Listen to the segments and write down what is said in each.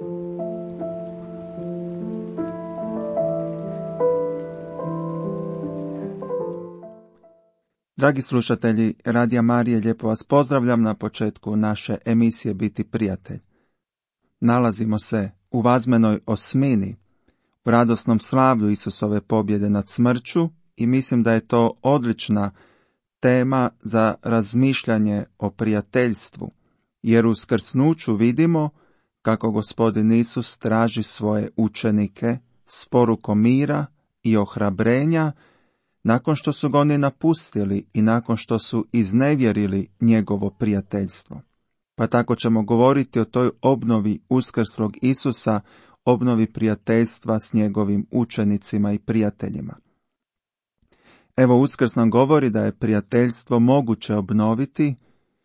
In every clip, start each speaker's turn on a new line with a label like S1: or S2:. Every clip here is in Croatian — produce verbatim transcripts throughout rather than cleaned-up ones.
S1: Dragi slušatelji Radija Marije, lijepo vas pozdravljam na početku naše emisije Biti prijatelj. Nalazimo se u vazmenoj osmini, u radosnom slavlju Isusove pobjede nad smrću i mislim da je to odlična tema za razmišljanje o prijateljstvu, jer u skrsnuću vidimo kako Gospodin Isus traži svoje učenike s porukom mira i ohrabrenja nakon što su ga oni napustili i nakon što su iznevjerili njegovo prijateljstvo. Pa tako ćemo govoriti o toj obnovi uskrslog Isusa, obnovi prijateljstva s njegovim učenicima i prijateljima. Evo, Uskrs nam govori da je prijateljstvo moguće obnoviti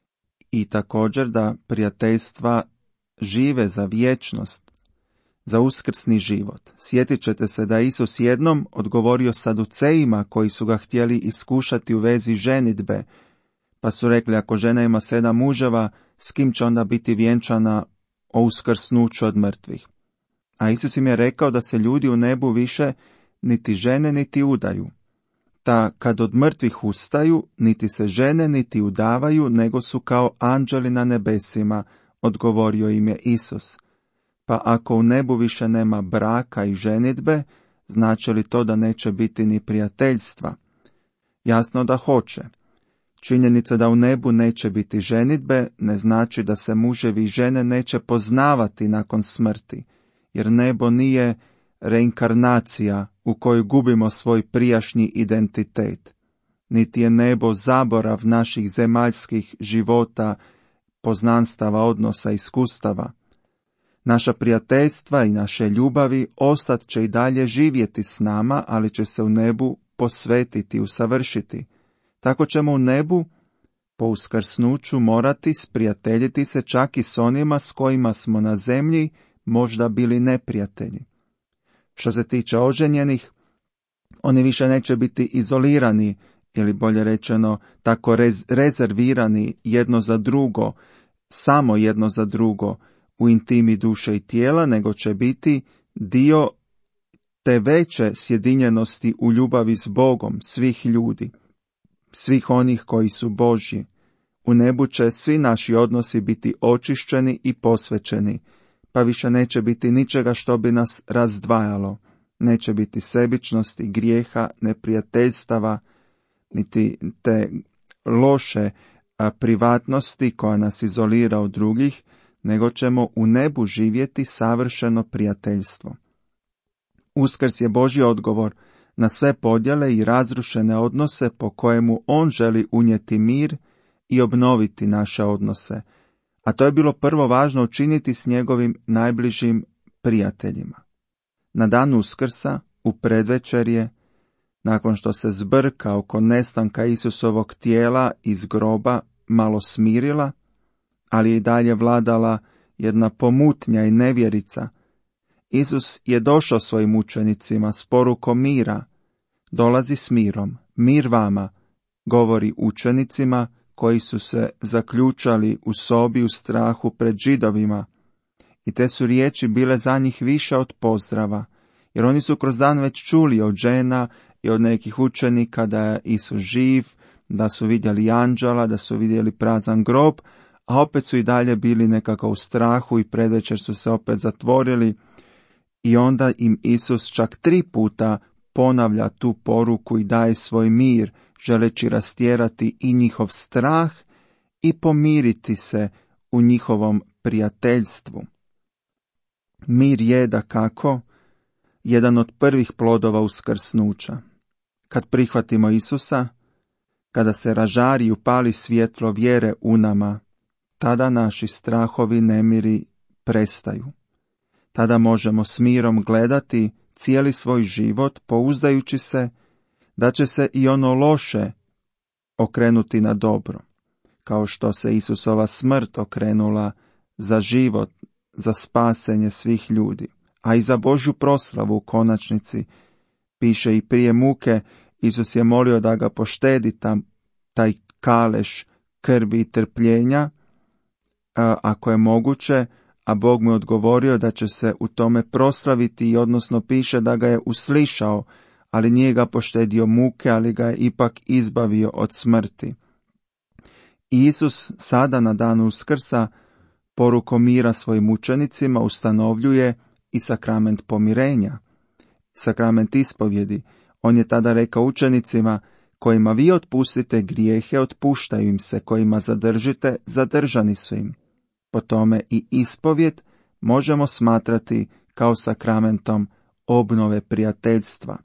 S1: i također da prijateljstva žive za vječnost, za uskrsni život. Sjetit ćete se da je Isus jednom odgovorio Saducejima koji su ga htjeli iskušati u vezi ženidbe, pa su rekli, ako žena ima sedam muževa, s kim će onda biti vjenčana o uskrsnuću od mrtvih? A Isus im je rekao da se ljudi u nebu više niti žene niti udaju. Ta kad od mrtvih ustaju, niti se žene niti udavaju, nego su kao anđeli na nebesima, odgovorio im je Isus. Pa ako u nebu više nema braka i ženidbe, znači li to da neće biti ni prijateljstva? Jasno da hoće. Činjenica da u nebu neće biti ženidbe ne znači da se muževi i žene neće poznavati nakon smrti, jer nebo nije reinkarnacija u kojoj gubimo svoj prijašnji identitet. Niti je nebo zaborav naših zemaljskih života, poznanstava, odnosa, iskustava. Naša prijateljstva i naše ljubavi ostat će i dalje živjeti s nama, ali će se u nebu posvetiti, usavršiti. Tako ćemo u nebu po uskrsnuću morati sprijateljiti se čak i s onima s kojima smo na zemlji možda bili neprijatelji. Što se tiče oženjenih, oni više neće biti izolirani, ili bolje rečeno tako rez, rezervirani jedno za drugo, samo jedno za drugo, u intimi duše i tijela, nego će biti dio te veće sjedinjenosti u ljubavi s Bogom svih ljudi, svih onih koji su Božji. U nebu će svi naši odnosi biti očišćeni i posvećeni, pa više neće biti ničega što bi nas razdvajalo. Neće biti sebičnosti, grijeha, neprijateljstava, niti te loše a, privatnosti koja nas izolira od drugih, nego ćemo u nebu živjeti savršeno prijateljstvo. Uskrs je Božji odgovor na sve podjele i razrušene odnose po kojemu on želi unijeti mir i obnoviti naše odnose, a to je bilo prvo važno učiniti s njegovim najbližim prijateljima. Na dan Uskrsa, u predvečerje, nakon što se zbrka oko nestanka Isusovog tijela iz groba malo smirila, ali i dalje vladala jedna pomutnja i nevjerica, Isus je došao svojim učenicima s porukom mira. Dolazi s mirom, mir vama, govori učenicima koji su se zaključali u sobi u strahu pred Židovima. I te su riječi bile za njih više od pozdrava, jer oni su kroz dan već čuli od žena i od nekih učenika da je Isus živ, da su vidjeli anđela, da su vidjeli prazan grob, a opet su i dalje bili nekako u strahu i predvečer su se opet zatvorili. I onda im Isus čak tri puta ponavlja tu poruku i daje svoj mir, želeći rastjerati i njihov strah i pomiriti se u njihovom prijateljstvu. Mir je, dakako, jedan od prvih plodova uskrsnuća. Kad prihvatimo Isusa, kada se ražari i upali svjetlo vjere u nama, tada naši strahovi, nemiri prestaju. Tada možemo s mirom gledati cijeli svoj život, pouzdajući se da će se i ono loše okrenuti na dobro, kao što se Isusova smrt okrenula za život, za spasenje svih ljudi, a i za Božju proslavu u konačnici. Piše i prije muke, Isus je molio da ga poštedi tam, taj kaleš krvi i trpljenja, a, ako je moguće, a Bog mu je odgovorio da će se u tome proslaviti i odnosno piše da ga je uslišao, ali nije ga poštedio muke, ali ga je ipak izbavio od smrti. Isus sada na danu Uskrsa porukom mira svojim učenicima ustanovljuje i sakrament pomirenja, sakrament ispovjedi. On je tada rekao učenicima: kojima vi otpustite grijehe, otpuštaju im se, kojima zadržite, zadržani su im. Po tome i ispovjed možemo smatrati kao sakramentom obnove prijateljstva.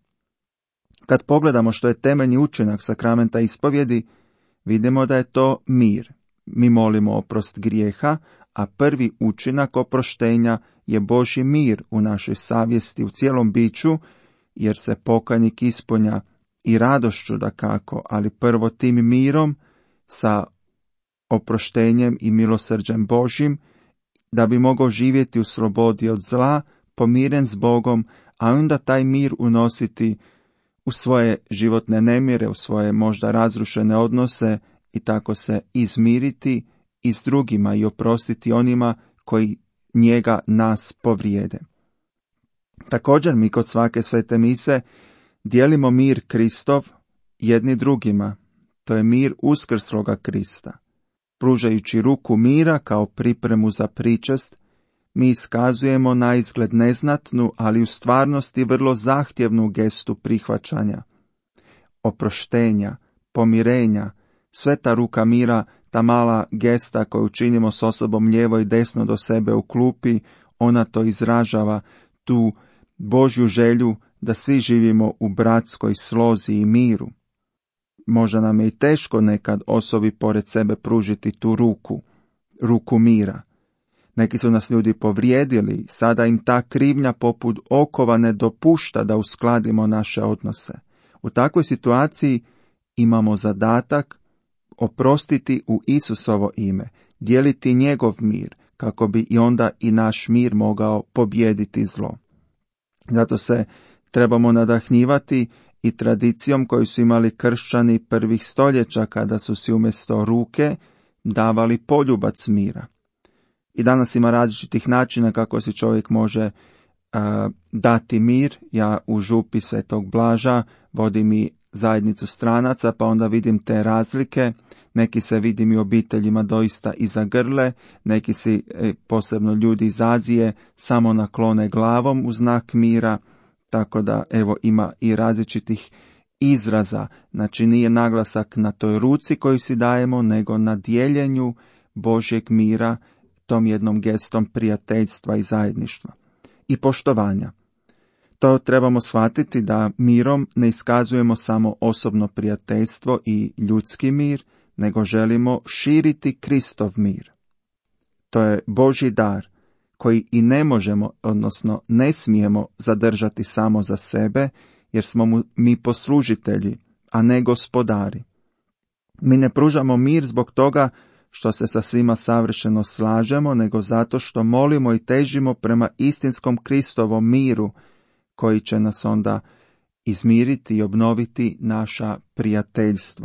S1: Kad pogledamo što je temeljni učinak sakramenta ispovjedi, vidimo da je to mir. Mi molimo oprost grijeha, a prvi učinak oproštenja je Božji mir u našoj savjesti, u cijelom biću, jer se pokajnik ispunja i radošću dakako, ali prvo tim mirom sa oproštenjem i milosrđem Božjim, da bi mogao živjeti u slobodi od zla, pomiren s Bogom, a onda taj mir unositi u svoje životne nemire, u svoje možda razrušene odnose i tako se izmiriti i s drugima i oprostiti onima koji njega nas povrijede. Također mi kod svake svete mise dijelimo mir Kristov jedni drugima. To je mir uskrsloga Krista. Pružajući ruku mira kao pripremu za pričest, mi iskazujemo na izgled neznatnu, ali u stvarnosti vrlo zahtjevnu gestu prihvaćanja, oproštenja, pomirenja. Sveta ruka mira, ta mala gesta koju činimo s osobom lijevo i desno do sebe u klupi, ona to izražava, tu Božju želju da svi živimo u bratskoj slozi i miru. Možda nam je i teško nekad osobi pored sebe pružiti tu ruku, ruku mira. Neki su nas ljudi povrijedili, sada im ta krivnja poput okova ne dopušta da uskladimo naše odnose. U takvoj situaciji imamo zadatak oprostiti u Isusovo ime, dijeliti njegov mir, kako bi i onda i naš mir mogao pobijediti zlo. Zato se trebamo nadahnjivati i tradicijom koju su imali kršćani prvih stoljeća, kada su si umjesto ruke davali poljubac mira. I danas ima različitih načina kako si čovjek može uh, dati mir. Ja u župi Svetog Blaža vodim i zajednicu stranaca, pa onda vidim te razlike. Neki se vidim i obiteljima doista iza grle, neki si, posebno ljudi iz Azije, samo naklone glavom u znak mira, tako da evo ima i različitih izraza. Znači nije naglasak na toj ruci koju si dajemo, nego na dijeljenju Božjeg mira, tom jednom gestom prijateljstva i zajedništva i poštovanja. To trebamo shvatiti da mirom ne iskazujemo samo osobno prijateljstvo i ljudski mir, nego želimo širiti Kristov mir. To je Božji dar koji i ne možemo, odnosno ne smijemo zadržati samo za sebe, jer smo mu mi poslužitelji, a ne gospodari. Mi ne pružamo mir zbog toga što se sa svima savršeno slažemo, nego zato što molimo i težimo prema istinskom Kristovom miru, koji će nas onda izmiriti i obnoviti naša prijateljstva.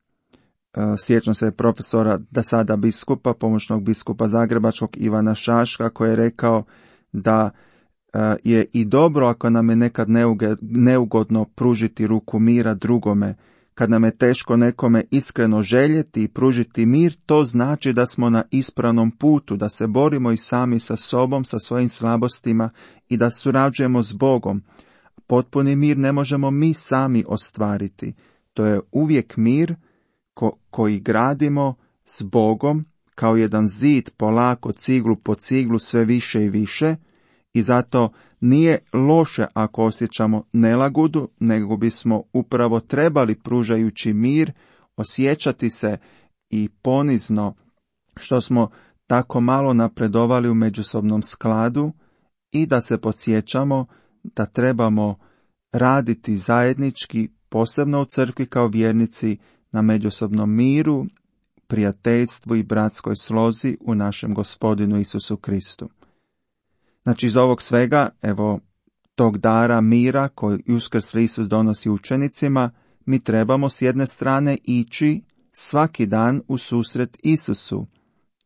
S1: Sjećam se profesora da sada biskupa, pomoćnog biskupa Zagrebačkog Ivana Šaška, koji je rekao da je i dobro ako nam je nekad neugodno pružiti ruku mira drugome. Kad nam je teško nekome iskreno željeti i pružiti mir, to znači da smo na ispravnom putu, da se borimo i sami sa sobom, sa svojim slabostima i da surađujemo s Bogom. Potpuni mir ne možemo mi sami ostvariti. To je uvijek mir ko, koji gradimo s Bogom kao jedan zid, polako, ciglu po ciglu, sve više i više. I zato nije loše ako osjećamo nelagodu, nego bismo upravo trebali, pružajući mir, osjećati se i ponizno što smo tako malo napredovali u međusobnom skladu i da se podsjećamo da trebamo raditi zajednički, posebno u crkvi kao vjernici, na međusobnom miru, prijateljstvu i bratskoj slozi u našem Gospodinu Isusu Kristu. Znači iz ovog svega, evo, tog dara mira koji uskrsli Isus donosi učenicima, mi trebamo s jedne strane ići svaki dan u susret Isusu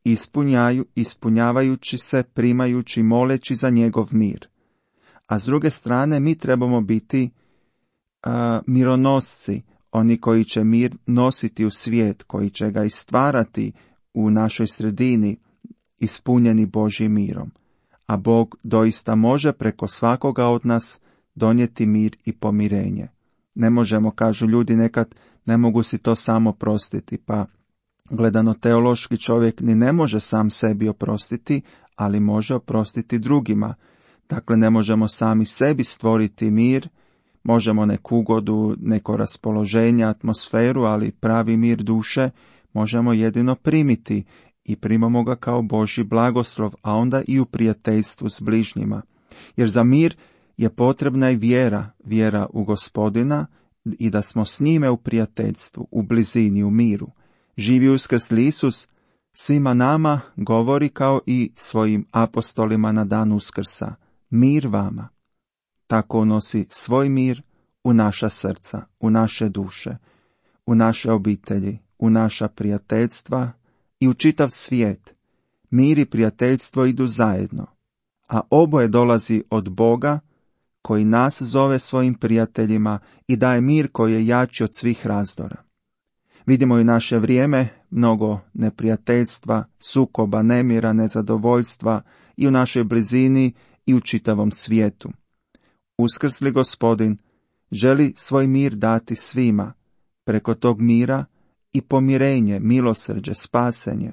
S1: ispunjaju, ispunjavajući se, primajući, moleći za njegov mir. A s druge strane, mi trebamo biti uh, mironosci, oni koji će mir nositi u svijet, koji će ga istvarati u našoj sredini, ispunjeni Božjim mirom. A Bog doista može preko svakoga od nas donijeti mir i pomirenje. Ne možemo, kažu ljudi nekad, ne mogu si to samo oprostiti, pa gledano teološki čovjek ni ne može sam sebi oprostiti, ali može oprostiti drugima. Dakle, ne možemo sami sebi stvoriti mir, možemo neku ugodu, neko raspoloženje, atmosferu, ali pravi mir duše možemo jedino primiti i primamo ga kao Božji blagoslov, a onda i u prijateljstvu s bližnjima. Jer za mir je potrebna i vjera, vjera u Gospodina i da smo s njime u prijateljstvu, u blizini, u miru. Živi uskrsli Isus svima nama govori kao i svojim apostolima na dan Uskrsa. Mir vama. Tako nosi svoj mir u naša srca, u naše duše, u naše obitelji, u naša prijateljstva i u čitav svijet. Mir i prijateljstvo idu zajedno, a oboje dolazi od Boga koji nas zove svojim prijateljima i daje mir koji je jači od svih razdora. Vidimo i naše vrijeme, mnogo neprijateljstva, sukoba, nemira, nezadovoljstva i u našoj blizini i u čitavom svijetu. Uskrsli Gospodin želi svoj mir dati svima, preko tog mira i pomirenje, milosrđe, spasenje.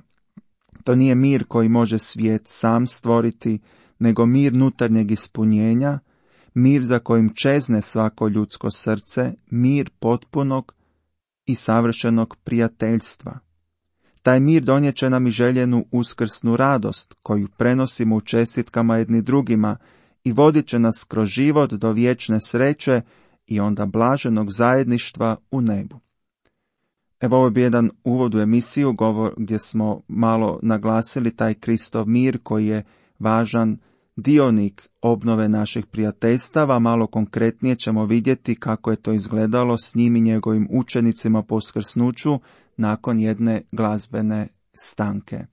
S1: To nije mir koji može svijet sam stvoriti, nego mir unutarnjeg ispunjenja, mir za kojim čezne svako ljudsko srce, mir potpunog i savršenog prijateljstva. Taj mir donijet će nam i željenu uskrsnu radost, koju prenosimo u čestitkama jedni drugima i vodit će nas kroz život do vječne sreće i onda blaženog zajedništva u nebu. Evo, ovo je jedan uvod u emisiju govor, gdje smo malo naglasili taj Kristov mir koji je važan dionik obnove naših prijateljstava. Malo konkretnije ćemo vidjeti kako je to izgledalo s njim i njegovim učenicima po uskrsnuću nakon jedne glazbene stanke.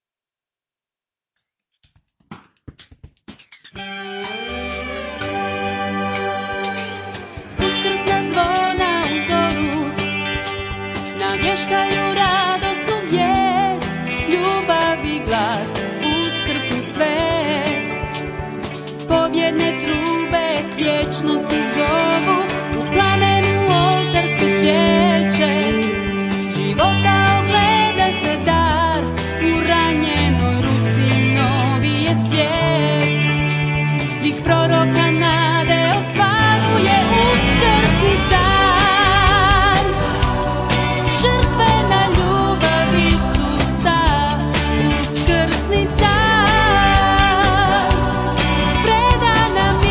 S2: Uskrsna zvona u zoru navještaju radosnu vijest, ljubav i glas uskrsnu svet. Pobjedne trube k vječnosti zovu, u plamenu oltarske svijeće. Života ogleda se dar, u ranjenoj ruci novi je svijet. Svih proroka nade ostvaruje uskrsni san. Žrtvena ljubav Isusa, uskrsni san. Predana mi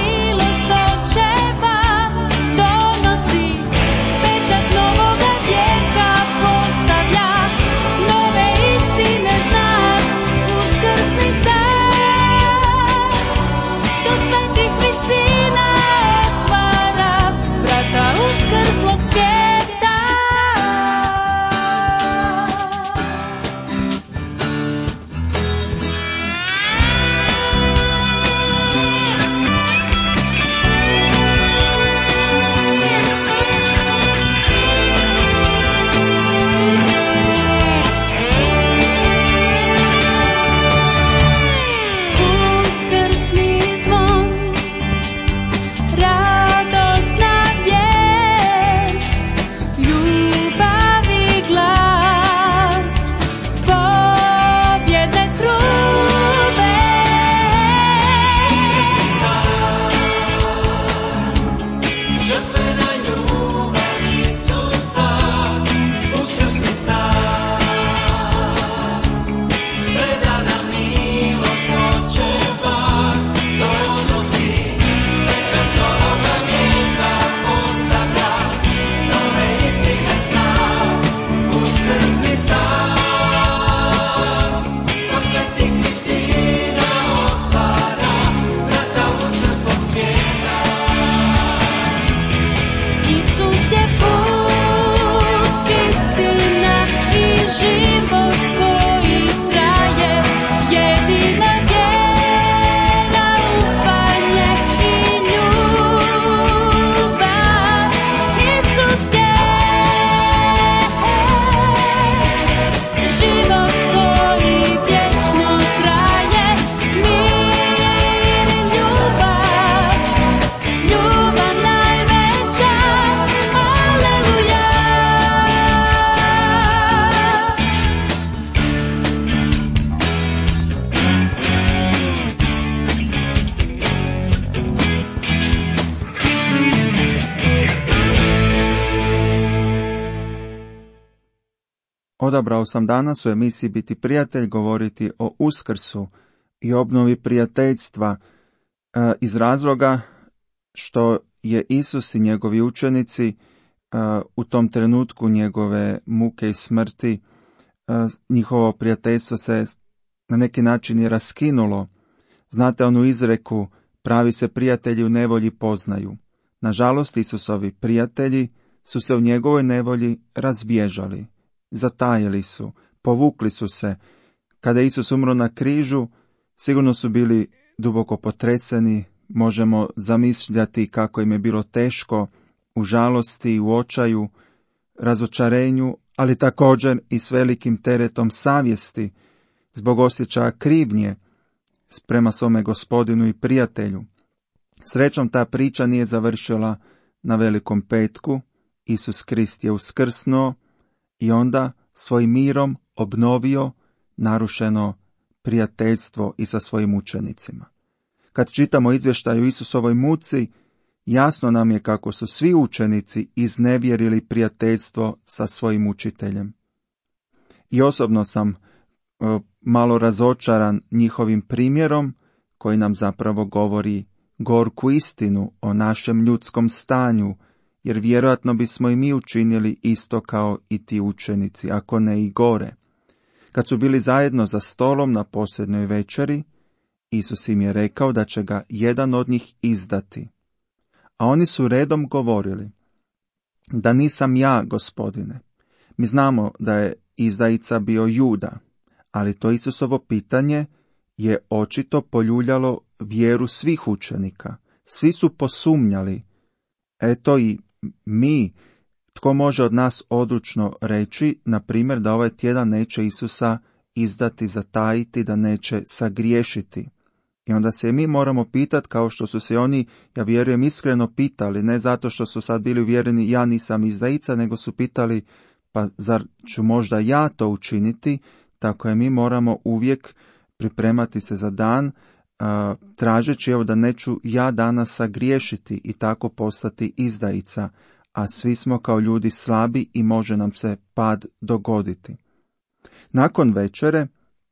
S1: Odabrao sam danas u emisiji Biti prijatelj govoriti o Uskrsu i obnovi prijateljstva e, iz razloga što je Isus i njegovi učenici e, u tom trenutku njegove muke i smrti, e, njihovo prijateljstvo se na neki način je raskinulo. Znate onu izreku, pravi se prijatelji u nevolji poznaju. Nažalost, Isusovi prijatelji su se u njegovoj nevolji razbježali, zatajili su, povukli su se. Kada je Isus umro na križu, sigurno su bili duboko potreseni, možemo zamišljati kako im je bilo teško u žalosti, u očaju, razočarenju, ali također i s velikim teretom savjesti, zbog osjećaja krivnje prema svome Gospodinu i prijatelju. Srećom ta priča nije završila na Velikom petku. Isus Krist je uskrsnuo i onda svojim mirom obnovio narušeno prijateljstvo i sa svojim učenicima. Kad čitamo izvještaj o Isusovoj muci, jasno nam je kako su svi učenici iznevjerili prijateljstvo sa svojim učiteljem. I osobno sam e, malo razočaran njihovim primjerom, koji nam zapravo govori gorku istinu o našem ljudskom stanju, jer vjerojatno bismo i mi učinili isto kao i ti učenici, ako ne i gore. Kad su bili zajedno za stolom na posljednjoj večeri, Isus im je rekao da će ga jedan od njih izdati. A oni su redom govorili, da nisam ja, Gospodine. Mi znamo da je izdajica bio Juda, ali to Isusovo pitanje je očito poljuljalo vjeru svih učenika. Svi su posumnjali. Eto i mi, tko može od nas odlučno reći, na primjer, da ovaj tjedan neće Isusa izdati, zatajiti, da neće sagriješiti. I onda se mi moramo pitati, kao što su se oni, ja vjerujem, iskreno pitali, ne zato što su sad bili uvjereni ja nisam izdajica, nego su pitali, pa zar ću možda ja to učiniti? Tako je, mi moramo uvijek pripremati se za dan, uh, tražeći evo da neću ja danas sagriješiti i tako postati izdajica, a svi smo kao ljudi slabi i može nam se pad dogoditi. Nakon večere,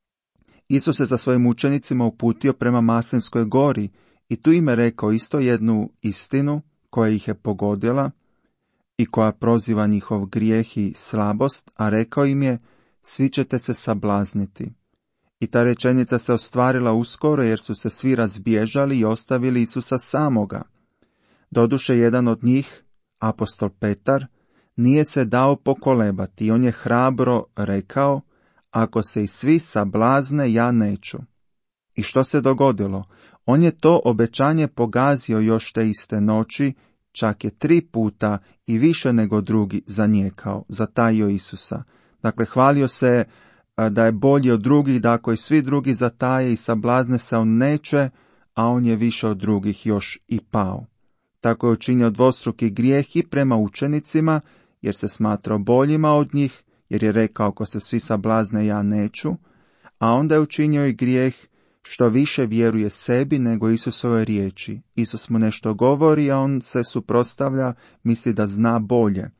S1: Isus se za svojim učenicima uputio prema Maslinskoj gori i tu im je rekao isto jednu istinu koja ih je pogodila i koja proziva njihov grijeh i slabost, a rekao im je, svi ćete se sablazniti. I ta rečenica se ostvarila uskoro jer su se svi razbježali i ostavili Isusa samoga. Doduše jedan od njih, apostol Petar, nije se dao pokolebati i on je hrabro rekao, ako se i svi sablazne, ja neću. I što se dogodilo? On je to obećanje pogazio još te iste noći, čak je tri puta i više nego drugi zanijekao, zatajio Isusa. Dakle, hvalio se da je bolji od drugih, da ako i svi drugi zataje i sablazne se, on neće, a on je više od drugih još i pao. Tako je učinio dvostruki grijeh i prema učenicima, jer se smatrao boljima od njih, jer je rekao, ako se svi sablazne, ja neću, a onda je učinio i grijeh što više vjeruje sebi nego Isusove riječi. Isus mu nešto govori, a on se suprotstavlja, misli da zna bolje.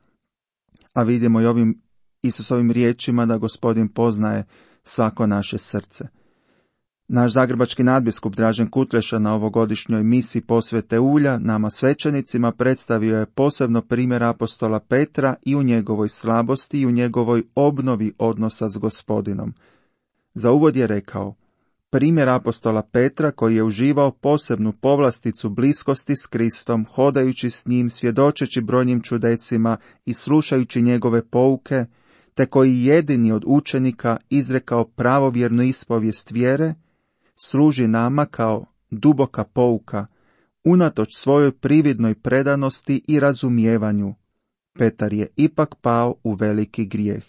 S1: A vidimo i ovim Isusovim riječima da Gospodin poznaje svako naše srce. Naš zagrebački nadbiskup Dražen Kutleša na ovogodišnjoj misiji posvete ulja nama svećenicima predstavio je posebno primjer apostola Petra i u njegovoj slabosti i u njegovoj obnovi odnosa s Gospodinom. Za uvod je rekao, primjer apostola Petra koji je uživao posebnu povlasticu bliskosti s Kristom, hodajući s njim, svjedočeći brojnim čudesima i slušajući njegove pouke, te koji jedini od učenika izrekao pravovjernu ispovijest vjere, služi nama kao duboka pouka, unatoč svojoj prividnoj predanosti i razumijevanju. Petar je ipak pao u veliki grijeh.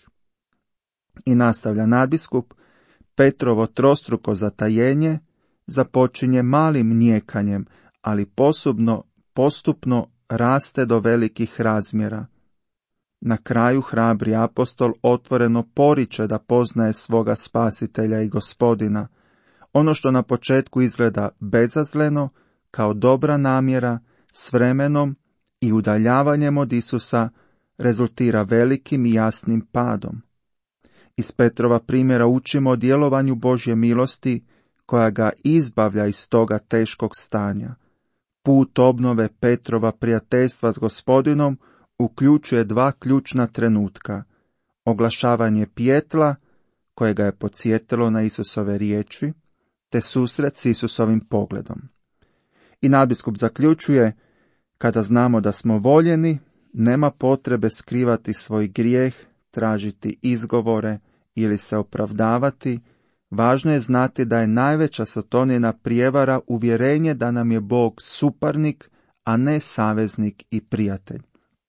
S1: I nastavlja nadbiskup, Petrovo trostruko zatajenje započinje malim nijekanjem, ali posebno, postupno raste do velikih razmjera. Na kraju hrabri apostol otvoreno poriče da poznaje svoga spasitelja i Gospodina. Ono što na početku izgleda bezazleno, kao dobra namjera, s vremenom i udaljavanjem od Isusa, rezultira velikim i jasnim padom. Iz Petrova primjera učimo o djelovanju Božje milosti koja ga izbavlja iz toga teškog stanja. Put obnove Petrova prijateljstva s Gospodinom uključuje dva ključna trenutka. Oglašavanje pijetla, koje ga je podsjetilo na Isusove riječi, te susret s Isusovim pogledom. I nadbiskup zaključuje, kada znamo da smo voljeni, nema potrebe skrivati svoj grijeh, tražiti izgovore ili se opravdavati. Važno je znati da je najveća satanina prijevara uvjerenje da nam je Bog suparnik, a ne saveznik i prijatelj.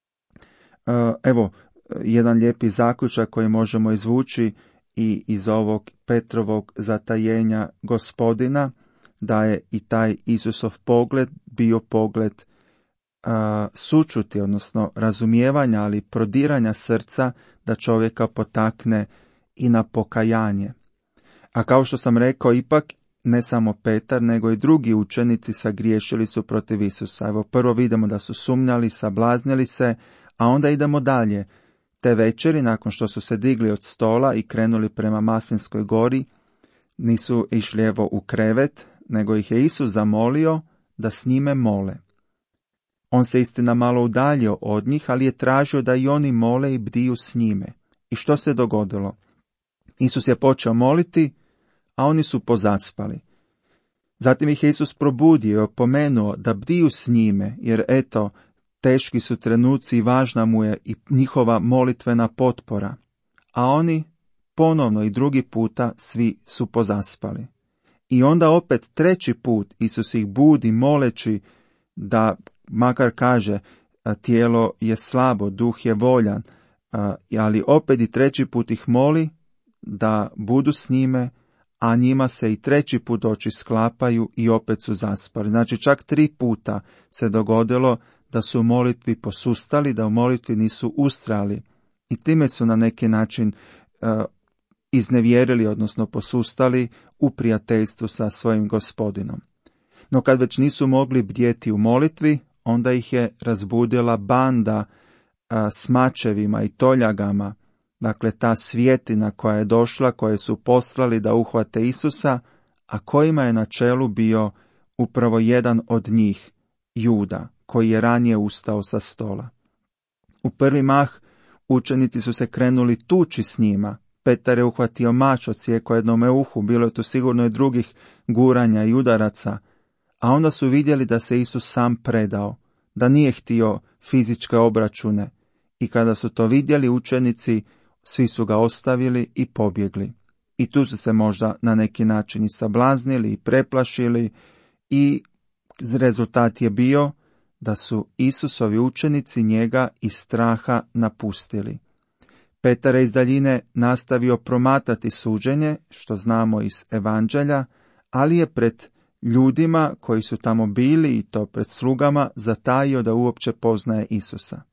S1: Evo, jedan lijepi zaključak koji možemo izvući i iz ovog Petrovog zatajenja Gospodina, da je i taj Isusov pogled bio pogled a, sučuti, odnosno razumijevanja, ali prodiranja srca da čovjeka potakne i na pokajanje. A kao što sam rekao, ipak ne samo Petar, nego i drugi učenici sagriješili su protiv Isusa. Evo, prvo vidimo da su sumnjali, sablaznili se, a onda idemo dalje. Te večeri, nakon što su se digli od stola i krenuli prema Maslinskoj gori, nisu išli evo u krevet, nego ih je Isus zamolio da s njime mole. On se istina malo udaljio od njih, ali je tražio da i oni mole i bdiju s njime. I što se dogodilo? Isus je počeo moliti, a oni su pozaspali. Zatim ih je Isus probudio i opomenuo da bdiju s njime, jer eto, teški su trenuci i važna mu je i njihova molitvena potpora. A oni ponovno i drugi puta svi su pozaspali. I onda opet treći put Isus ih budi moleći da, makar kaže, tijelo je slabo, duh je voljan, ali opet i treći put ih moli da budu s njime, a njima se i treći put oči sklapaju i opet su zaspali. Znači čak tri puta se dogodilo da su u molitvi posustali, da u molitvi nisu ustrali i time su na neki način uh, iznevjerili, odnosno posustali u prijateljstvu sa svojim Gospodinom. No kad već nisu mogli bdjeti u molitvi, onda ih je razbudila banda uh, s mačevima i toljagama, dakle ta svjetina koja je došla, koje su poslali da uhvate Isusa, a kojima je na čelu bio upravo jedan od njih, Juda, koji je ranije ustao sa stola. U prvi mah učenici su se krenuli tući s njima. Petar je uhvatio mač, odsjekao jednome uhu, bilo je tu sigurno i drugih guranja i udaraca, a onda su vidjeli da se Isus sam predao, da nije htio fizičke obračune, i kada su to vidjeli učenici, svi su ga ostavili i pobjegli. I tu su se možda na neki način i sablaznili i preplašili, i rezultat je bio da su Isusovi učenici njega iz straha napustili. Petar je iz daljine nastavio promatrati suđenje, što znamo iz Evanđelja, ali je pred ljudima koji su tamo bili, i to pred slugama, zatajio da uopće poznaje Isusa.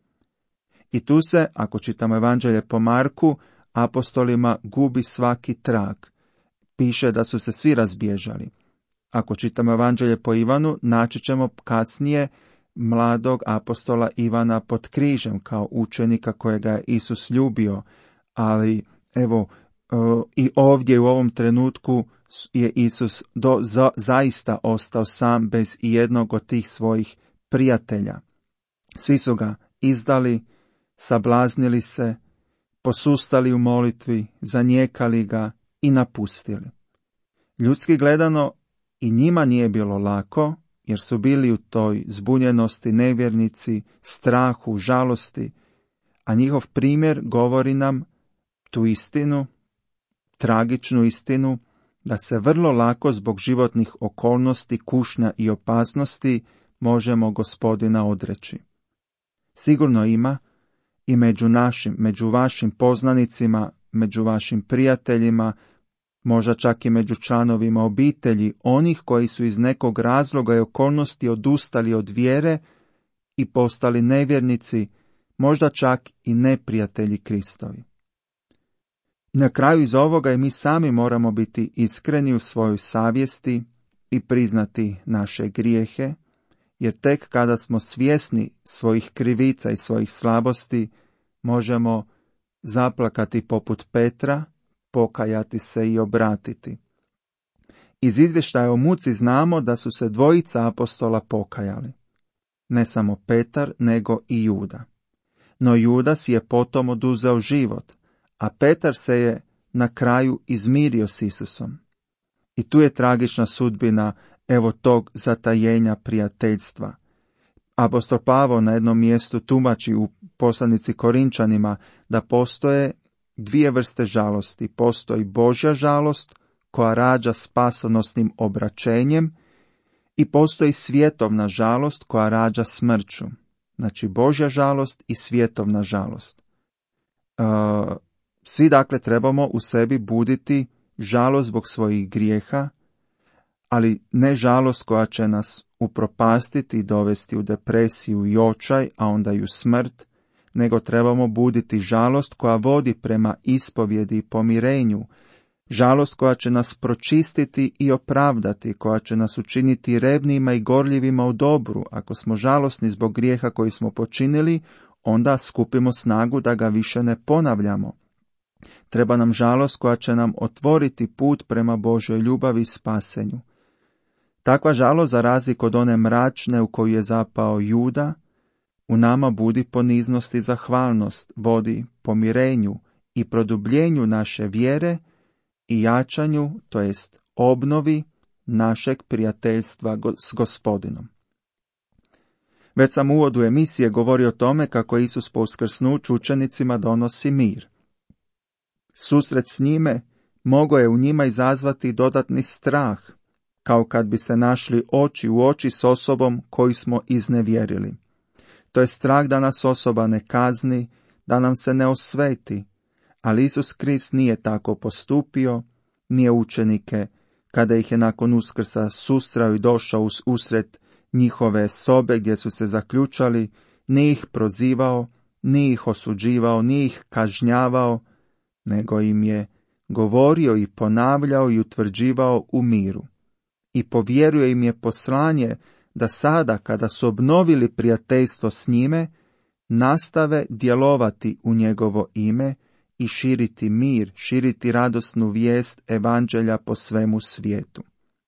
S1: I tu se, ako čitamo Evanđelje po Marku, apostolima gubi svaki trag. Piše da su se svi razbježali. Ako čitamo Evanđelje po Ivanu, naći ćemo kasnije mladog apostola Ivana pod križem kao učenika kojega je Isus ljubio, ali evo i ovdje u ovom trenutku je Isus do, za, zaista ostao sam bez ijednog od tih svojih prijatelja. Svi su ga izdali, sablaznili se, posustali u molitvi, zanijekali ga i napustili. Ljudski gledano, i njima nije bilo lako, jer su bili u toj zbunjenosti, nevjernici, strahu, žalosti, a njihov primjer govori nam tu istinu, tragičnu istinu, da se vrlo lako zbog životnih okolnosti, kušnja i opasnosti možemo Gospodina odreći. Sigurno ima i među našim, među vašim poznanicima, među vašim prijateljima, možda čak i među članovima obitelji, onih koji su iz nekog razloga i okolnosti odustali od vjere i postali nevjernici, možda čak i neprijatelji Kristovi. Na kraju iz ovoga i mi sami moramo biti iskreni u svojoj savjesti i priznati naše grijehe, jer tek kada smo svjesni svojih krivica i svojih slabosti, možemo zaplakati poput Petra, pokajati se i obratiti. Iz izvještaja o muci znamo da su se dvojica apostola pokajali. Ne samo Petar, nego i Juda. No Judas je potom oduzeo život, a Petar se je na kraju izmirio s Isusom. I tu je tragična sudbina evo tog zatajenja prijateljstva. Apostol Pavao na jednom mjestu tumači u poslanici Korinčanima da postoje dvije vrste žalosti. Postoji Božja žalost koja rađa spasonosnim obraćenjem i postoji svjetovna žalost koja rađa smrću. Znači Božja žalost i svjetovna žalost. E, svi dakle trebamo u sebi buditi žalost zbog svojih grijeha, ali ne žalost koja će nas upropastiti i dovesti u depresiju i očaj, a onda i u smrt, nego trebamo buditi žalost koja vodi prema ispovjedi i pomirenju, žalost koja će nas pročistiti i opravdati, koja će nas učiniti revnima i gorljivima u dobru. Ako smo žalosni zbog grijeha koji smo počinili, onda skupimo snagu da ga više ne ponavljamo. Treba nam žalost koja će nam otvoriti put prema Božjoj ljubavi i spasenju. Takva žalost, za razliku od one mračne u koju je zapao Juda, u nama budi poniznost i zahvalnost, vodi pomirenju i produbljenju naše vjere i jačanju, to jest obnovi našeg prijateljstva s Gospodinom. Već sam u uvodu emisije govorio o tome kako Isus po uskrsnuću učenicima donosi mir. Susret s njime mogao je u njima izazvati dodatni strah, kao kad bi se našli oči u oči s osobom koju smo iznevjerili. To je strah da nas osoba ne kazni, da nam se ne osveti, ali Isus Krist nije tako postupio, nije učenike, kada ih je nakon Uskrsa susreo i došao usred njihove sobe gdje su se zaključali, nije ih prozivao, nije ih osuđivao, nije ih kažnjavao, nego im je govorio i ponavljao i utvrđivao u miru. I povjerio im je poslanje da sada, kada su obnovili prijateljstvo s njime, nastave djelovati u njegovo ime i širiti mir, širiti radosnu vijest evanđelja po svemu svijetu.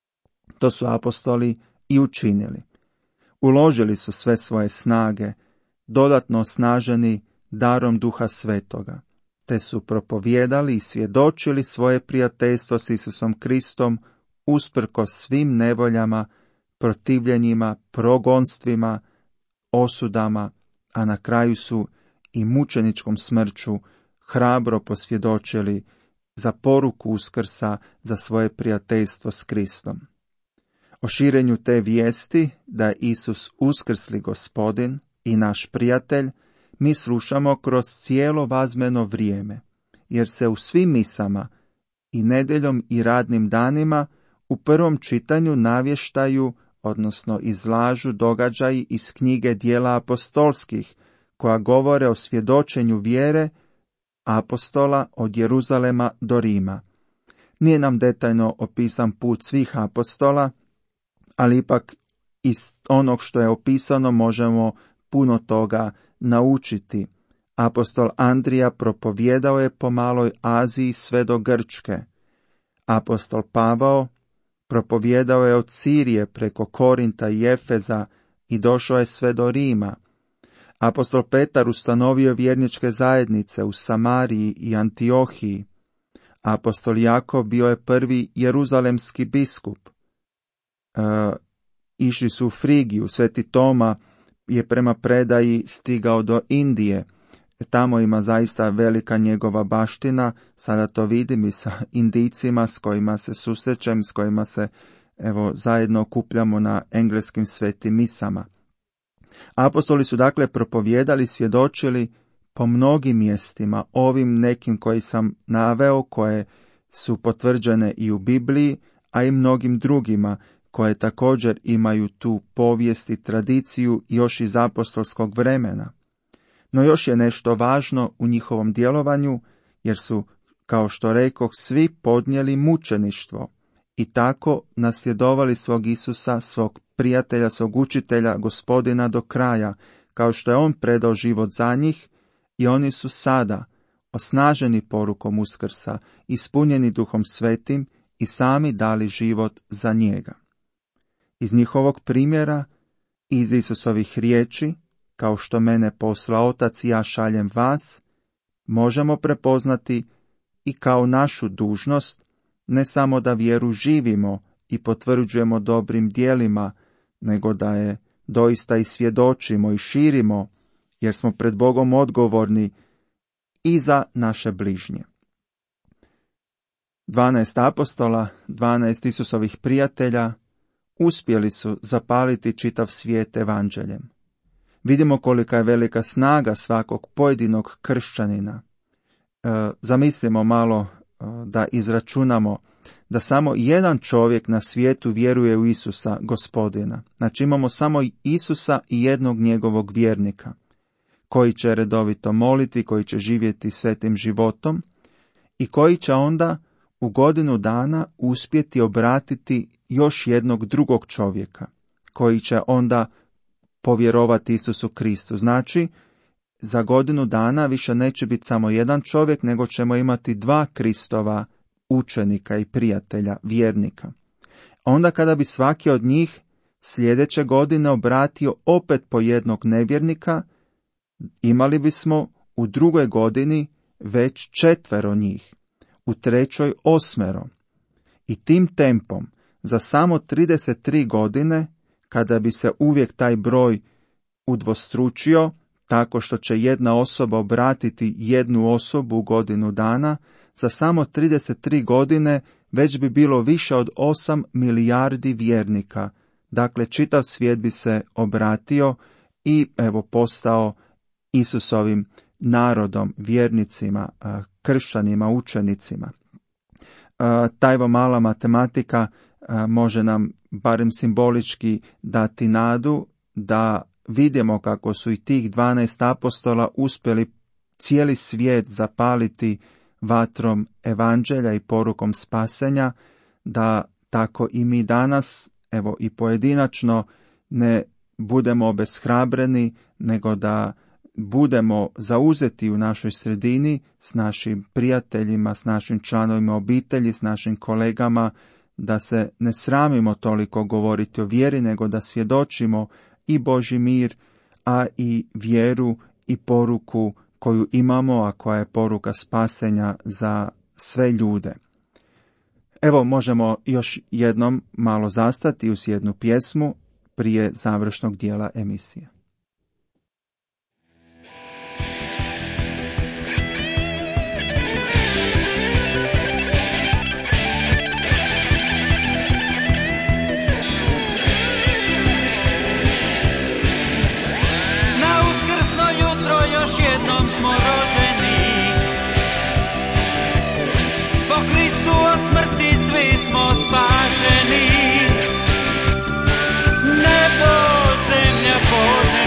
S1: To su apostoli i učinili. Uložili su sve svoje snage, dodatno osnaženi darom Duha Svetoga, te su propovijedali i svjedočili svoje prijateljstvo s Isusom Kristom usprkos svim nevoljama, protivljenjima, progonstvima, osudama, a na kraju su i mučeničkom smrću hrabro posvjedočili za poruku Uskrsa, za svoje prijateljstvo s Kristom. O širenju te vijesti da je Isus uskrsli Gospodin i naš prijatelj mi slušamo kroz cijelo vazmeno vrijeme, jer se u svim misama i nedjeljom i radnim danima u prvom čitanju navještaju, odnosno izlažu događaji iz knjige Djela apostolskih, koja govore o svjedočenju vjere apostola od Jeruzalema do Rima. Nije nam detaljno opisan put svih apostola, ali ipak iz onog što je opisano možemo puno toga naučiti. Apostol Andrija propovijedao je po maloj Aziji sve do Grčke. Apostol Pavao propovijedao je od Sirije preko Korinta i Efeza i došao je sve do Rima. Apostol Petar ustanovio vjerničke zajednice u Samariji i Antiohiji. Apostol Jakov bio je prvi jeruzalemski biskup. E, išli su u Frigiju, Sveti Toma je prema predaji stigao do Indije. Tamo ima zaista velika njegova baština, sada to vidim i sa Indijcima s kojima se susrećem, s kojima se evo zajedno okupljamo na engleskim svetim misama. Apostoli su dakle propovijedali, svjedočili po mnogim mjestima, ovim nekim koji sam naveo, koje su potvrđene i u Bibliji, a i mnogim drugima, koje također imaju tu povijest i tradiciju još iz apostolskog vremena. No još je nešto važno u njihovom djelovanju, jer su, kao što rekoh, svi podnijeli mučeništvo i tako nasljedovali svog Isusa, svog prijatelja, svog učitelja, Gospodina do kraja, kao što je on predao život za njih, i oni su sada osnaženi porukom Uskrsa, ispunjeni Duhom Svetim i sami dali život za njega. Iz njihovog primjera, iz Isusovih riječi, kao što mene posla Otac i ja šaljem vas, možemo prepoznati i kao našu dužnost ne samo da vjeru živimo i potvrđujemo dobrim djelima, nego da je doista i svjedočimo i širimo, jer smo pred Bogom odgovorni i za naše bližnje. Dvanaest apostola, dvanaest Isusovih prijatelja, uspjeli su zapaliti čitav svijet evanđeljem. Vidimo kolika je velika snaga svakog pojedinog kršćanina. E, zamislimo malo e, da izračunamo da samo jedan čovjek na svijetu vjeruje u Isusa, Gospodina. Znači imamo samo Isusa i jednog njegovog vjernika, koji će redovito moliti, koji će živjeti svetim životom i koji će onda u godinu dana uspjeti obratiti još jednog drugog čovjeka, koji će onda povjerovati Isusu Kristu. Znači, za godinu dana više neće biti samo jedan čovjek, nego ćemo imati dva Kristova učenika i prijatelja, vjernika. Onda kada bi svaki od njih sljedeće godine obratio opet po jednog nevjernika, imali bismo u drugoj godini već četvero njih, u trećoj osmero. I tim tempom, za samo trideset tri godine, kada bi se uvijek taj broj udvostručio, tako što će jedna osoba obratiti jednu osobu u godinu dana, za samo trideset tri godine već bi bilo više od osam milijardi vjernika. Dakle, čitav svijet bi se obratio i evo postao Isusovim narodom, vjernicima, kršćanima, učenicima. Ta evo mala matematika može nam barem simbolički dati nadu da vidimo kako su i tih dvanaest apostola uspjeli cijeli svijet zapaliti vatrom evanđelja i porukom spasenja, da tako i mi danas, evo i pojedinačno, ne budemo obeshrabreni, nego da budemo zauzeti u našoj sredini s našim prijateljima, s našim članovima obitelji, s našim kolegama, da se ne sramimo toliko govoriti o vjeri, nego da svjedočimo i Božji mir, a i vjeru i poruku koju imamo, a koja je poruka spasenja za sve ljude. Evo, možemo još jednom malo zastati uz jednu pjesmu prije završnog dijela emisije.
S3: Jednom smo rođeni, po Kristu od smrti svi smo spašeni. Nebo, zemlja, Bože,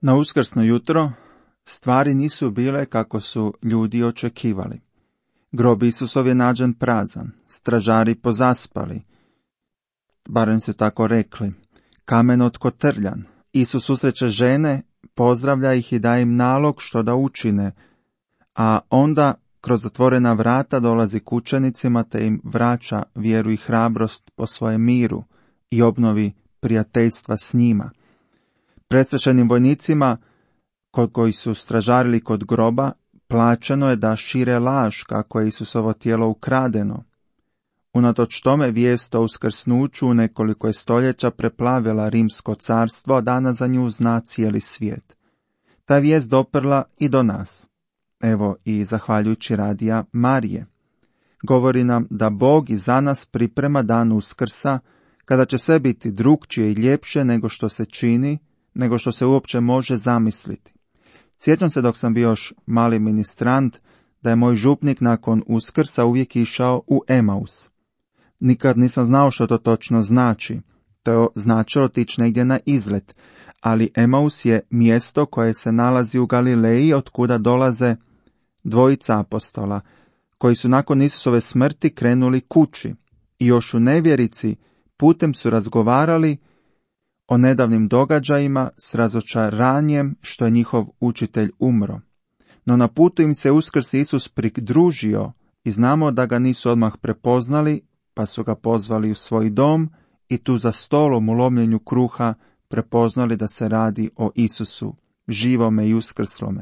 S1: Na uskrsno jutro stvari nisu bile kako su ljudi očekivali. Grob Isusov je nađen prazan, stražari pozaspali, barem su tako rekli, kamen otkotrljan. Isus susreće žene, pozdravlja ih i daje im nalog što da učine, a onda kroz zatvorena vrata dolazi k učenicima te im vraća vjeru i hrabrost po svojem miru i obnovi prijateljstva s njima. Prestrašenim vojnicima, kod koji su stražarili kod groba, plaćeno je da šire laž kako je Isusovo tijelo ukradeno. Unatoč tome vijest o uskrsnuću u nekoliko je stoljeća preplavila Rimsko carstvo, a danas za nju zna cijeli svijet. Ta vijest doprla i do nas. Evo i zahvaljujući radija Marije. Govori nam da Bog i za nas priprema dan Uskrsa, kada će sve biti drukčije i ljepše nego što se čini, nego što se uopće može zamisliti. Sjećam se dok sam bio još mali ministrant, da je moj župnik nakon Uskrsa uvijek išao u Emaus. Nikad nisam znao što to točno znači. To je značilo otići negdje na izlet, ali Emaus je mjesto koje se nalazi u Galileji, otkuda dolaze dvojica apostola, koji su nakon Isusove smrti krenuli kući i još u nevjerici putem su razgovarali o nedavnim događajima s razočaranjem što je njihov učitelj umro. No na putu im se Uskrs Isus pridružio i znamo da ga nisu odmah prepoznali, pa su ga pozvali u svoj dom i tu za stolom u lomljenju kruha prepoznali da se radi o Isusu, živome i uskrslome.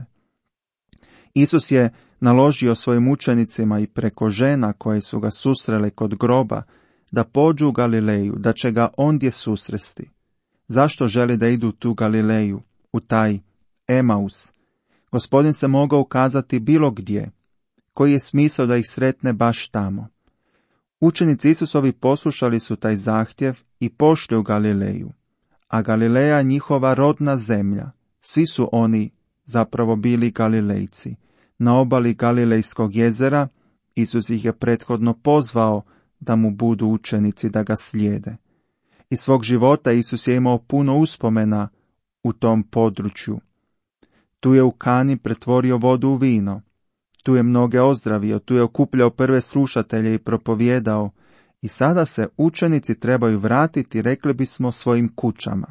S1: Isus je naložio svojim učenicima i preko žena koje su ga susrele kod groba da pođu u Galileju, da će ga ondje susresti. Zašto želi da idu tu Galileju, u taj Emaus? Gospodin se mogao ukazati bilo gdje. Koji je smisao da ih sretne baš tamo? Učenici Isusovi poslušali su taj zahtjev i pošli u Galileju, a Galileja je njihova rodna zemlja. Svi su oni zapravo bili Galilejci. Na obali Galilejskog jezera Isus ih je prethodno pozvao da mu budu učenici, da ga slijede. Iz svog života Isus je imao puno uspomena u tom području. Tu je u Kani pretvorio vodu u vino, tu je mnoge ozdravio, tu je okupljao prve slušatelje i propovijedao, i sada se učenici trebaju vratiti, rekli bismo, svojim kućama.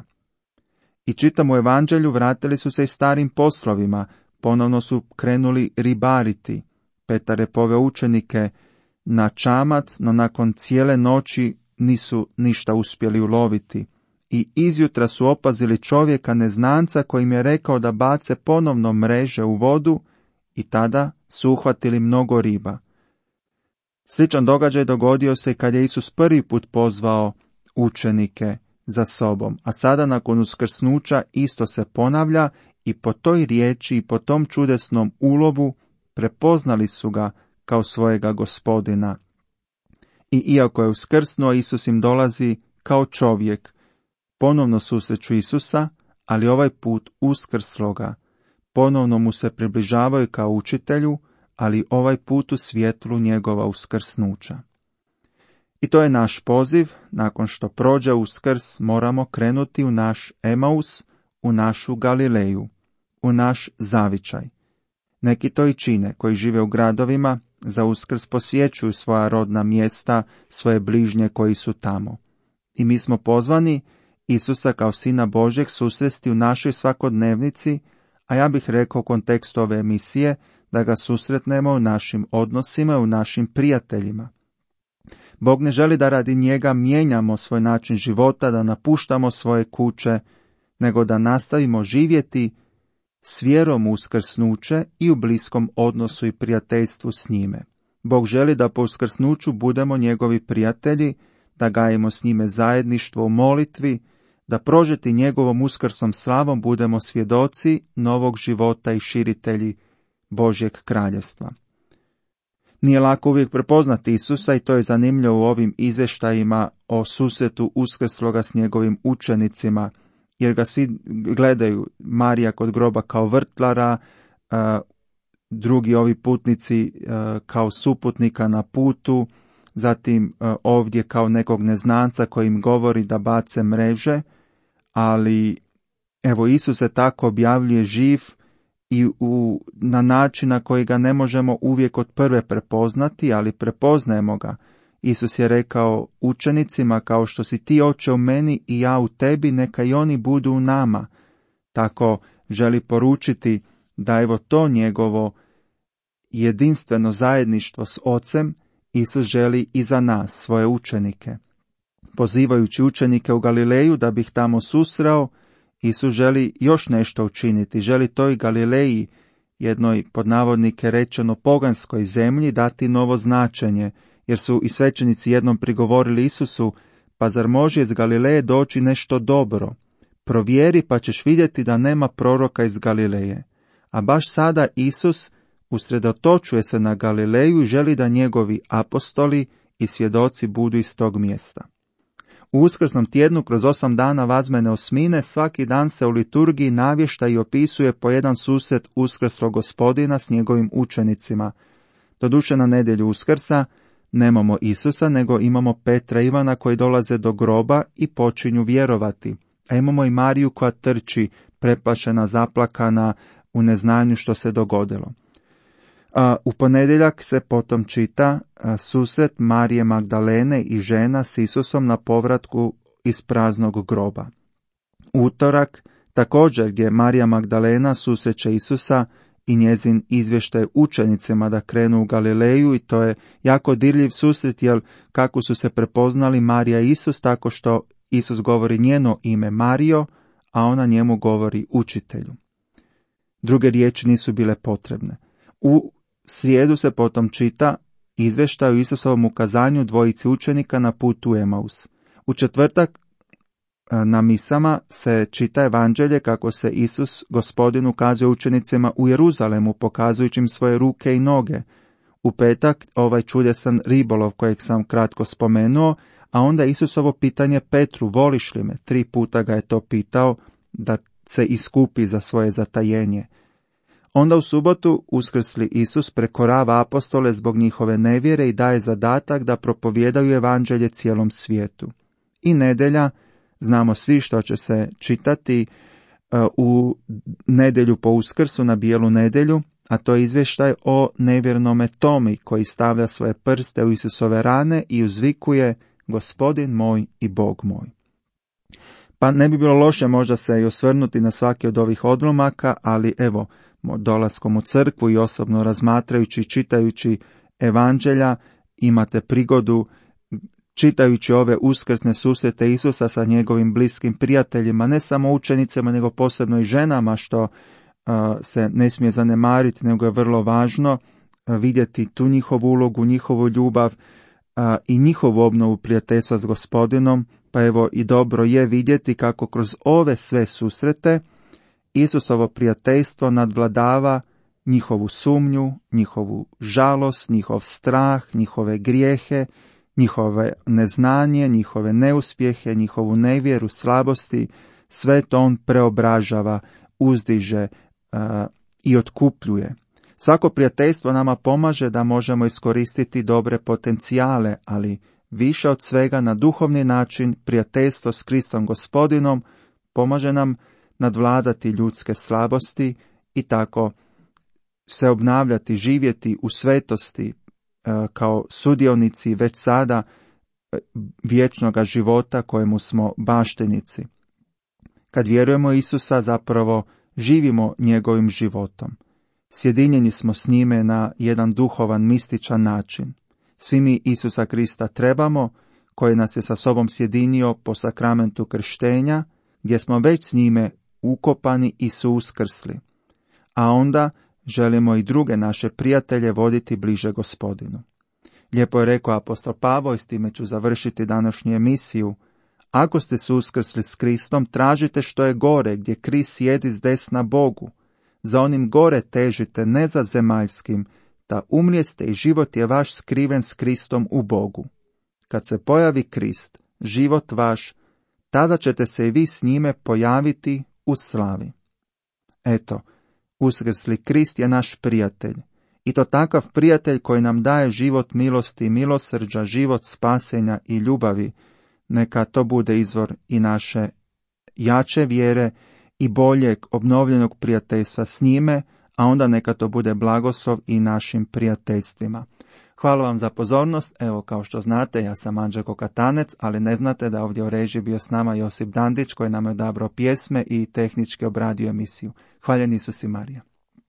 S1: I čitamo u evanđelju, vratili su se i starim poslovima, ponovno su krenuli ribariti. Petar je poveo učenike na čamac, no nakon cijele noći nisu ništa uspjeli uloviti. I izjutra su opazili čovjeka neznanca koji im je rekao da bace ponovno mreže u vodu i tada su uhvatili mnogo riba. Sličan događaj dogodio se kad je Isus prvi put pozvao učenike za sobom, a sada nakon uskrsnuća isto se ponavlja i po toj riječi i po tom čudesnom ulovu prepoznali su ga kao svojega Gospodina. I iako je uskrsnuo, Isus im dolazi kao čovjek. Ponovno susreću Isusa, ali ovaj put uskrsloga. Ponovno mu se približavaju kao učitelju, ali ovaj put u svjetlu njegova uskrsnuća. I to je naš poziv, nakon što prođe Uskrs, moramo krenuti u naš Emaus, u našu Galileju, u naš zavičaj. Neki to i čine, koji žive u gradovima, za Uskrs posjećuju svoja rodna mjesta, svoje bližnje koji su tamo. I mi smo pozvani Isusa kao Sina Božjeg susresti u našoj svakodnevnici, a ja bih rekao u kontekstu ove emisije da ga susretnemo u našim odnosima, u našim prijateljima. Bog ne želi da radi njega mijenjamo svoj način života, da napuštamo svoje kuće, nego da nastavimo živjeti s vjerom u uskrsnuće i u bliskom odnosu i prijateljstvu s njime. Bog želi da po uskrsnuću budemo njegovi prijatelji, da gajimo s njime zajedništvo u molitvi, da prožeti njegovom uskrsnom slavom budemo svjedoci novog života i širitelji Božjeg kraljevstva. Nije lako uvijek prepoznati Isusa i to je zanimljivo u ovim izvještajima o susretu uskrsloga s njegovim učenicima, jer ga svi gledaju, Marija kod groba kao vrtlara, drugi ovi putnici kao suputnika na putu, zatim ovdje kao nekog neznanca koji im govori da bace mreže, ali Evo, Isus se tako objavljuje živ i u, na način na koji ga ne možemo uvijek od prve prepoznati, ali prepoznajemo ga. Isus je rekao učenicima, kao što si ti, Oče, u meni i ja u tebi, neka i oni budu u nama. Tako želi poručiti da evo to njegovo jedinstveno zajedništvo s Ocem Isus želi i za nas, svoje učenike. Pozivajući učenike u Galileju da bi ih tamo susreo, Isus želi još nešto učiniti, želi toj Galileji, jednoj pod navodnike rečeno poganskoj zemlji, dati novo značenje, jer su i svećenici jednom prigovorili Isusu, pa zar može iz Galileje doći nešto dobro? Provjeri pa ćeš vidjeti da nema proroka iz Galileje. A baš sada Isus usredotočuje se na Galileju i želi da njegovi apostoli i svjedoci budu iz tog mjesta. U uskrsnom tjednu kroz osam dana vazmene osmine svaki dan se u liturgiji navješta i opisuje po jedan susret uskrslog Gospodina s njegovim učenicima. Doduše na nedjelju Uskrsa nemamo Isusa, nego imamo Petra i Ivana koji dolaze do groba i počinju vjerovati. A imamo i Mariju koja trči, preplašena, zaplakana, u neznanju što se dogodilo. A, u ponedjeljak se potom čita a, susret Marije Magdalene i žena s Isusom na povratku iz praznog groba. Utorak također gdje Marija Magdalena susreće Isusa i njezin izvještaj učenicima da krenu u Galileju, i to je jako dirljiv susret, jer kako su se prepoznali Marija i Isus, tako što Isus govori njeno ime Marijo, a ona njemu govori učitelju. Druge riječi nisu bile potrebne. U srijedu se potom čita izvještaj o Isusovom ukazanju dvojici učenika na putu u Emaus. U četvrtak na misama se čita evanđelje kako se Isus, Gospodin, ukazuje učenicima u Jeruzalemu, pokazujući im svoje ruke i noge. U petak ovaj čudesan ribolov kojeg sam kratko spomenuo, a onda Isusovo pitanje Petru, voliš li me? Tri puta ga je to pitao da se iskupi za svoje zatajenje. Onda u subotu uskrsli Isus prekorava apostole zbog njihove nevjere i daje zadatak da propovijedaju evanđelje cijelom svijetu. I nedjelja, znamo svi što će se čitati uh, u nedjelju po Uskrsu, na bijelu nedjelju, a to je izvještaj o nevjernome Tomi koji stavlja svoje prste u Isusove rane i uzvikuje Gospodin moj i Bog moj. Pa ne bi bilo loše možda se i osvrnuti na svaki od ovih odlomaka, ali evo, dolaskom u crkvu i osobno razmatrajući i čitajući evanđelja imate prigodu, čitajući ove uskrsne susrete Isusa sa njegovim bliskim prijateljima, ne samo učenicima, nego posebno i ženama, što uh, se ne smije zanemariti, nego je vrlo važno uh, vidjeti tu njihovu ulogu, njihovu ljubav uh, i njihovu obnovu prijateljstva s Gospodinom. Pa evo i dobro je vidjeti kako kroz ove sve susrete Isusovo prijateljstvo nadvladava njihovu sumnju, njihovu žalost, njihov strah, njihove grijehe, njihove neznanje, njihove neuspjehe, njihovu nevjeru, slabosti. Sve to on preobražava, uzdiže uh, i otkupljuje. Svako prijateljstvo nama pomaže da možemo iskoristiti dobre potencijale, ali više od svega na duhovni način prijateljstvo s Kristom Gospodinom pomaže nam nadvladati ljudske slabosti i tako se obnavljati, živjeti u svetosti e, kao sudionici već sada e, vječnoga života kojemu smo baštenici. Kad vjerujemo Isusa, zapravo živimo njegovim životom. Sjedinjeni smo s njime na jedan duhovan, mističan način. Svi mi Isusa Krista trebamo, koji nas je sa sobom sjedinio po sakramentu krštenja, gdje smo već s njime ukopani i su uskrsli. A onda želimo i druge naše prijatelje voditi bliže Gospodinu. Lijepo je rekao apostol Pavao, i s time ću završiti današnju emisiju: ako ste se uskrsli s Kristom, tražite što je gore, gdje Krist sjedi s desna Bogu. Za onim gore težite, ne za zemaljskim, da umrijeste i život je vaš skriven s Kristom u Bogu. Kad se pojavi Krist, život vaš, tada ćete se i vi s njime pojaviti u slavi. Eto, uskrsli Krist je naš prijatelj. I to takav prijatelj koji nam daje život milosti i milosrđa, život spasenja i ljubavi. Neka to bude izvor i naše jače vjere i boljeg obnovljenog prijateljstva s njime, a onda neka to bude blagoslov i našim prijateljstvima. Hvala vam za pozornost. Evo, kao što znate, ja sam Anđelko Katanec, ali ne znate da ovdje u režiji bio s nama Josip Dandić, koji nam je odabrao pjesme i tehnički obradio emisiju. Hvaljen Isus i Marija.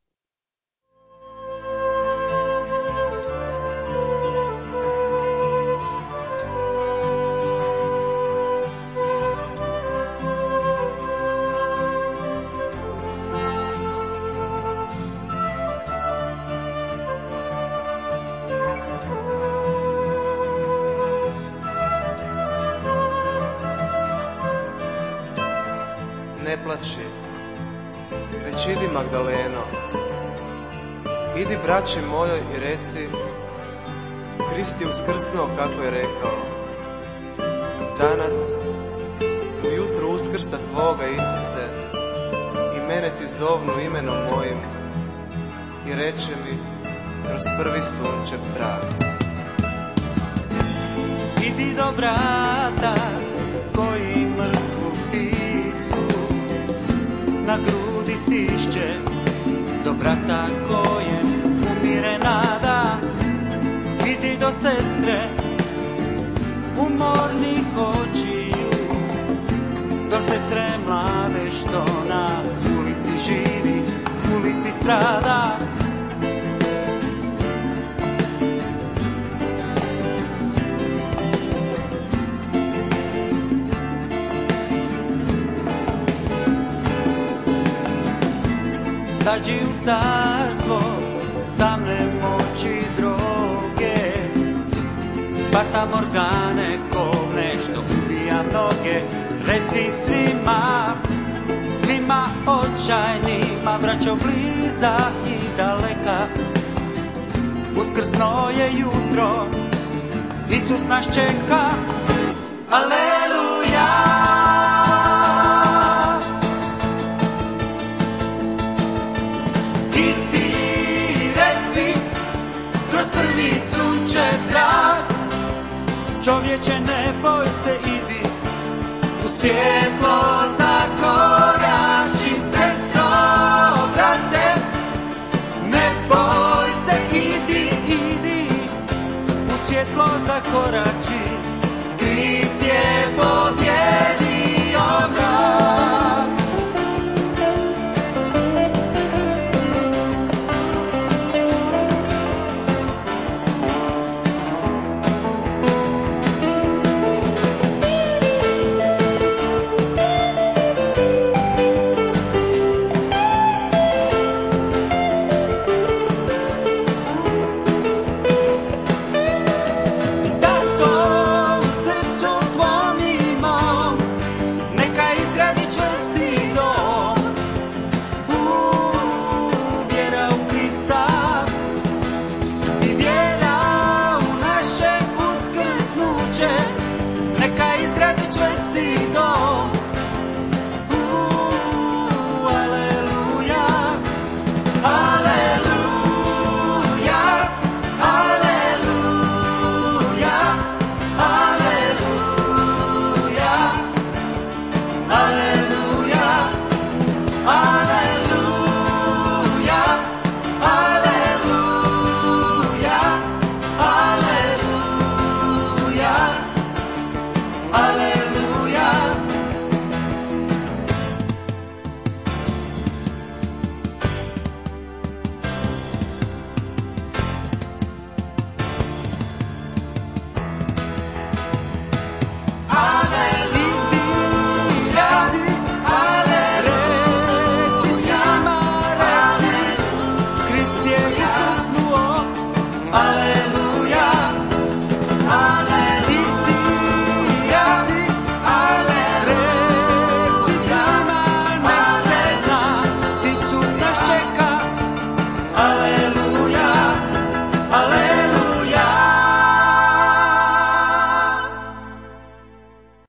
S4: Ne plači, već idi Magdaleno, idi braći mojoj i reci, Krist je uskrsnuo kako je rekao. Danas, ujutro uskrsa tvoga Isuse, i mene ti zovnu imenom mojim i reče mi kroz prvi sunčev trag.
S3: Idi do brata koji mrtvu pticu na grudi stišće, do brata kojem umire nada. Idi do sestre umornih očiju, do sestre mlade što na ulici živi, ulici strada. Zađi u carstvo tamne moći droge, Fata Morgane kovne što ubija mnoge. Reci svima, svima očajnima, braćo bliza i daleka, uskrsno je jutro, Isus nas čeka. Aleluja! Prvi sunčev trag, čovječe ne boj se, idi u svjetlo zakorači, sestro, brate, ne boj se, idi, idi u svjetlo zakorači.